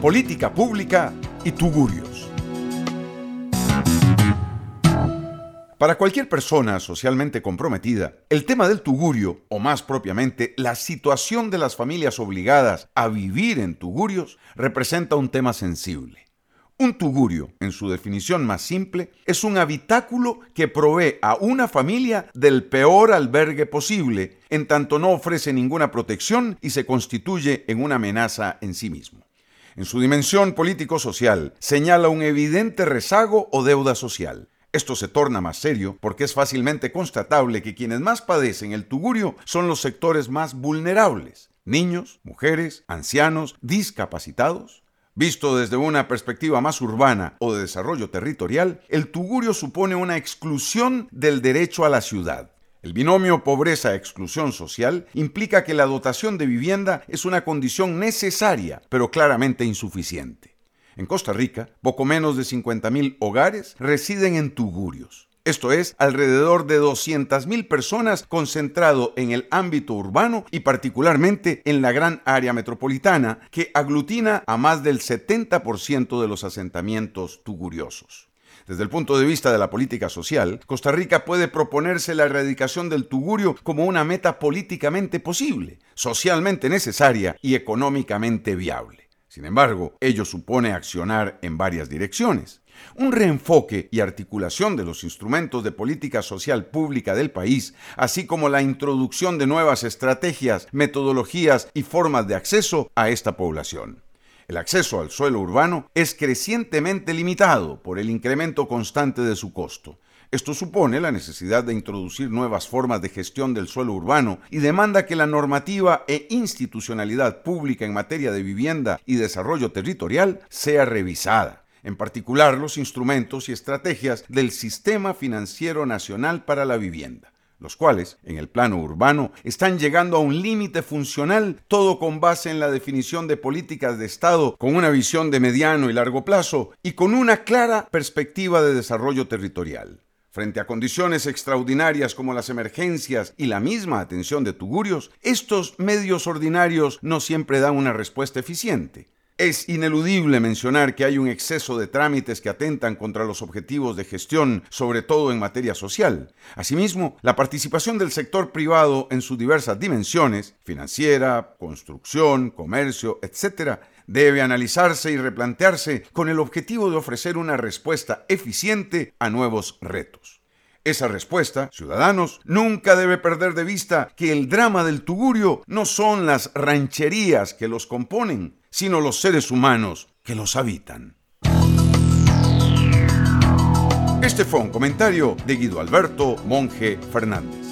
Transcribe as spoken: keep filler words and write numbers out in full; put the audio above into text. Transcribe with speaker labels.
Speaker 1: política pública y tugurios. Para cualquier persona socialmente comprometida, el tema del tugurio, o más propiamente, la situación de las familias obligadas a vivir en tugurios, representa un tema sensible. Un tugurio, en su definición más simple, es un habitáculo que provee a una familia del peor albergue posible, en tanto no ofrece ninguna protección y se constituye en una amenaza en sí mismo. En su dimensión político-social, señala un evidente rezago o deuda social. Esto se torna más serio porque es fácilmente constatable que quienes más padecen el tugurio son los sectores más vulnerables: niños, mujeres, ancianos, discapacitados. Visto desde una perspectiva más urbana o de desarrollo territorial, el tugurio supone una exclusión del derecho a la ciudad. El binomio pobreza-exclusión social implica que la dotación de vivienda es una condición necesaria, pero claramente insuficiente. En Costa Rica, poco menos de cincuenta mil hogares residen en tugurios. Esto es, alrededor de doscientas mil personas concentrado en el ámbito urbano y particularmente en la gran área metropolitana, que aglutina a más del setenta por ciento de los asentamientos tuguriosos. Desde el punto de vista de la política social, Costa Rica puede proponerse la erradicación del tugurio como una meta políticamente posible, socialmente necesaria y económicamente viable. Sin embargo, ello supone accionar en varias direcciones. Un reenfoque y articulación de los instrumentos de política social pública del país, así como la introducción de nuevas estrategias, metodologías y formas de acceso a esta población. El acceso al suelo urbano es crecientemente limitado por el incremento constante de su costo. Esto supone la necesidad de introducir nuevas formas de gestión del suelo urbano y demanda que la normativa e institucionalidad pública en materia de vivienda y desarrollo territorial sea revisada. En particular, los instrumentos y estrategias del Sistema Financiero Nacional para la Vivienda, los cuales, en el plano urbano, están llegando a un límite funcional, todo con base en la definición de políticas de Estado con una visión de mediano y largo plazo y con una clara perspectiva de desarrollo territorial. Frente a condiciones extraordinarias como las emergencias y la misma atención de tugurios, estos medios ordinarios no siempre dan una respuesta eficiente. Es ineludible mencionar que hay un exceso de trámites que atentan contra los objetivos de gestión, sobre todo en materia social. Asimismo, la participación del sector privado en sus diversas dimensiones, financiera, construcción, comercio, etcétera, debe analizarse y replantearse con el objetivo de ofrecer una respuesta eficiente a nuevos retos. Esa respuesta, ciudadanos, nunca debe perder de vista que el drama del tugurio no son las rancherías que los componen, sino los seres humanos que los habitan. Este fue un comentario de Guido Alberto Monge Fernández.